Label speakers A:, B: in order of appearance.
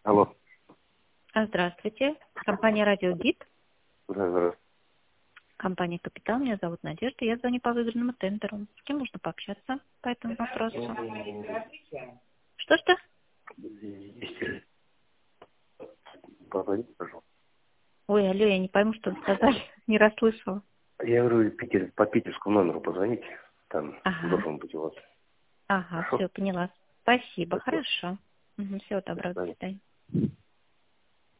A: Алло.
B: Здравствуйте. Компания «Радио Гид».
A: Да, здравствуйте.
B: Компания «Капитал». Меня зовут Надежда. Я звоню по выигранному тендеру. С кем можно пообщаться по этому вопросу? Что-что?
A: Если позвоните, пожалуйста.
B: Ой, алло, я не пойму, что вы сказали. Не расслышала.
A: Я говорю, по питерскому номеру позвоните. Там
B: Ага.
A: должен быть у вас.
B: Ага,
A: Хорошо?
B: все, поняла. Спасибо,
A: Спасибо.
B: хорошо. Всего
A: До
B: доброго, до
A: свидания.
B: свидания.